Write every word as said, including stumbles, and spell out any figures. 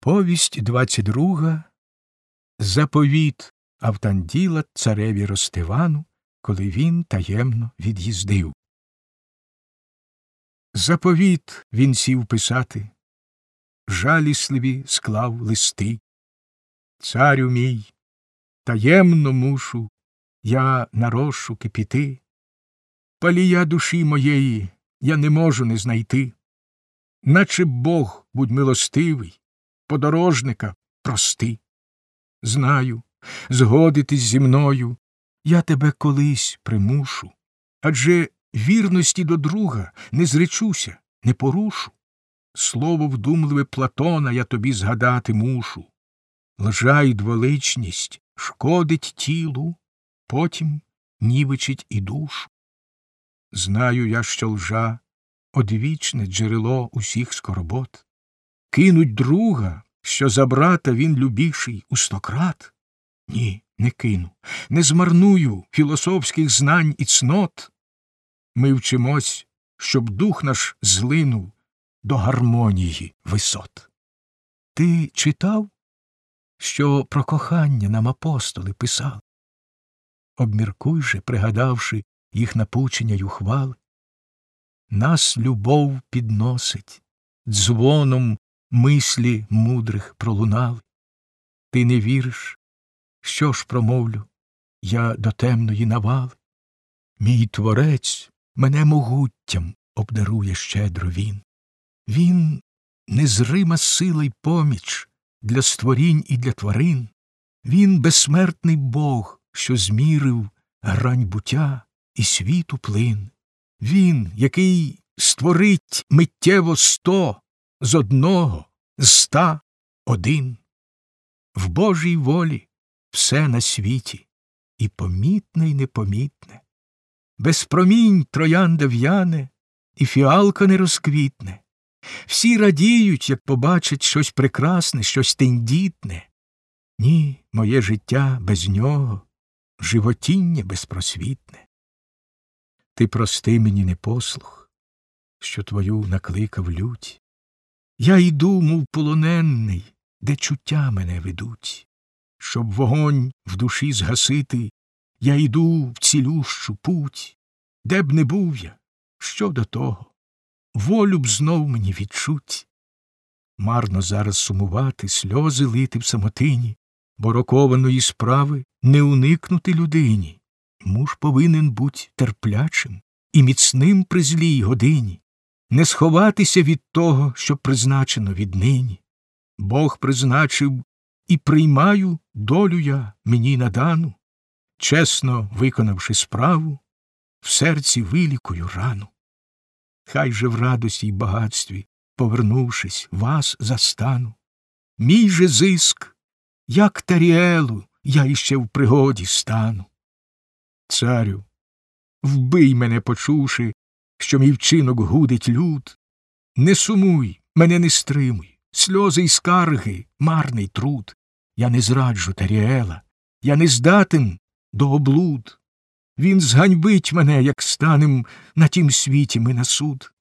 Повість двадцять друга. Заповіт Автанділа цареві Ростивану, коли він таємно від'їздив. Заповіт він сів писати, жалісливі склав листи. Царю мій, таємно мушу я на розшуки піти. Палія душі моєї я не можу не знайти. Наче Бог, будь милостивий, подорожника прости. Знаю, згодитись зі мною я тебе колись примушу, адже вірності до друга не зречуся, не порушу. Слово вдумливе Платона я тобі згадати мушу. Лжа й дволичність шкодить тілу, потім нівечить і душу. Знаю я, що лжа — одвічне джерело усіх скорбот. Кинуть друга, що за брата він любіший у стократ? Ні, не кину, не змарную філософських знань і цнот. Ми вчимось, щоб дух наш злинув до гармонії висот. Ти читав, що про кохання нам апостоли писали? Обміркуй же, пригадавши їх напучення й ухвали. Нас любов підносить, дзвоном мислі мудрих пролунали. Ти не віриш, що ж промовлю я до темної навали? Мій творець мене могуттям обдарує щедро він. Він — незрима сила й поміч для створінь і для тварин. Він — безсмертний Бог, що змірив грань буття і світу плин. Він, який створить миттєво сто, з одного, з ста один. В Божій волі все на світі, і помітне, й непомітне. Без промінь троянда в'яне, і фіалка не розквітне. Всі радіють, як побачать щось прекрасне, щось тендітне. Ні, моє життя без нього, животіння безпросвітне. Ти прости мені непослух, що твою накликав лють. Я йду, мов полоненний, де чуття мене ведуть. Щоб вогонь в душі згасити, я йду в цілющу путь. Де б не був я, що до того, волю б знов мені відчуть. Марно зараз сумувати, сльози лити в самотині, бо рокованої справи не уникнути людині. Муж повинен буть терплячим і міцним при злій годині, не сховатися від того, що призначено віднині. Бог призначив, і приймаю долю я мені надану, чесно виконавши справу, в серці вилікую рану. Хай же в радості й багатстві, повернувшись, вас застану. Мій же зиск, як Таріелу, я іще в пригоді стану. Царю, вбий мене, почувши, що мій вчинок гудить люд. Не сумуй, мене не стримуй, сльози й скарги, марний труд. Я не зраджу Таріела, я не здатен до облуд. Він зганьбить мене, як станем на тім світі ми на суд.